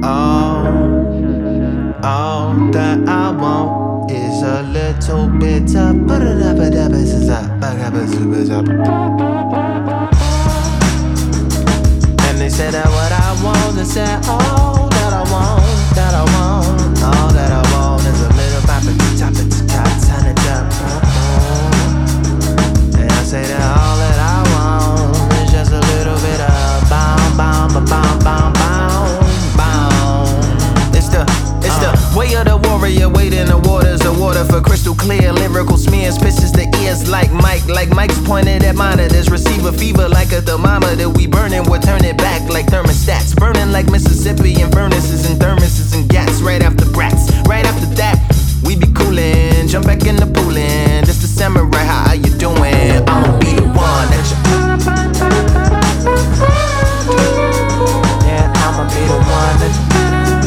All that I want is a little bit of. And they said that what I want, they said all that I want, all that I want is a little bop at the top, turn it up. And I say that all that I want is just a little bit of bound. It's the way of the warrior, wading the waters of water for crystal clear lyrical smears, pisses the ears like Mike's pointed at monitors, receiver fever like a thermometer. We burning, we'll turn it back like thermostats, burning like Mississippi and furnaces and thermoses and gas. Right after brats, right after that, we be coolin', jump back in the poolin'. This the samurai, how you doing? I'ma be the one that you. Yeah, I'ma be the one that you.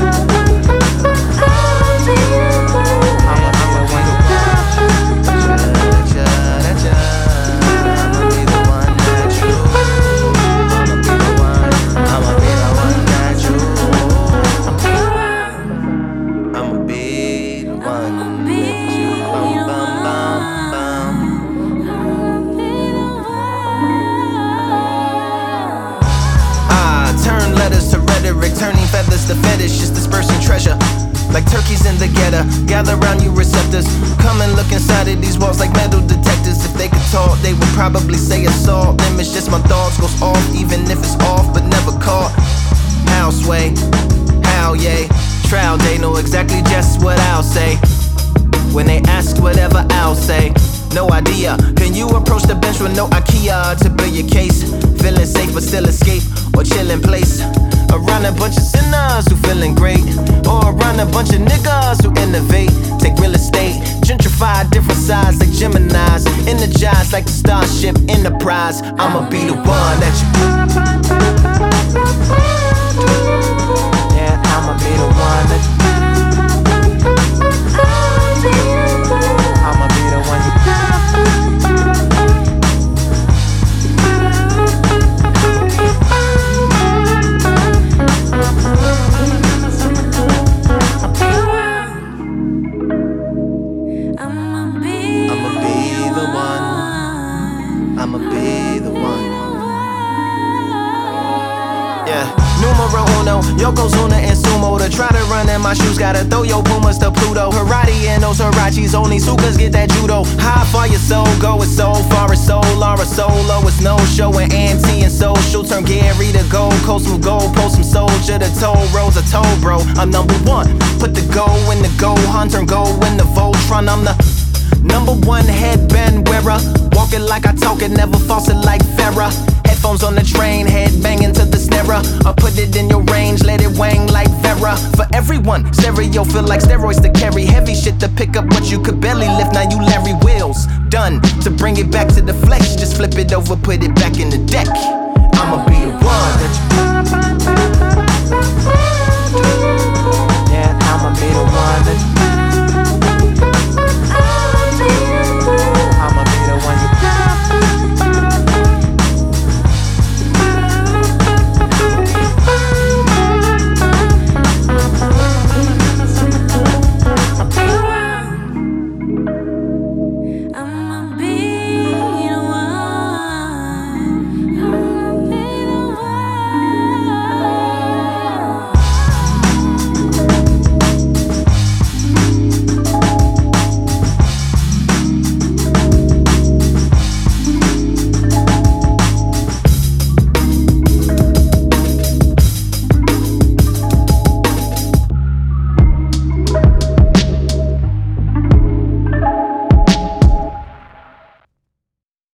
Turning feathers to fetish, just dispersing treasure like turkeys in the getter. Gather round you receptors, come and look inside of these walls like metal detectors. If they could talk, they would probably say assault them. It's just my thoughts goes off, even if it's off, but never caught. How sway, how yay, trial day, know exactly just what I'll say when they ask whatever I'll say. No idea, can you approach the bench with no IKEA to build your case? Feeling safe but still escape, or chill in place around a bunch of sinners who feeling great, or around a bunch of niggas who innovate, take real estate, gentrify different sides like Geminis, energized like the Starship Enterprise. I'ma be the one that you. Yeah, I'ma be the one that you. I'ma be the one you. I'ma be the one. Yeah, numero uno, Yokozuna and Sumo. To try to run in my shoes, gotta throw your Pumas to Pluto. Karate and those Hirachis, only Sukas get that judo. How far your soul go, it's so far, it's so Laura Solo. It's no show and anti and social. Turn Gary to Gold Coast, move gold, post some soldier. The toll roads, I told bro, I'm number one. Put the go in the go, hunter, go in the Voltron. I'm the number one headband wearer, walking like I talk it, never false it like Farrah. Headphones on the train, head banging to the snare. I put it in your range, let it wang like Vera. For everyone, stereo feel like steroids to carry heavy shit to pick up what you could barely lift. Now you Larry Wheels, done to bring it back to the flesh. Just flip it over, put it back in the deck. I'ma be the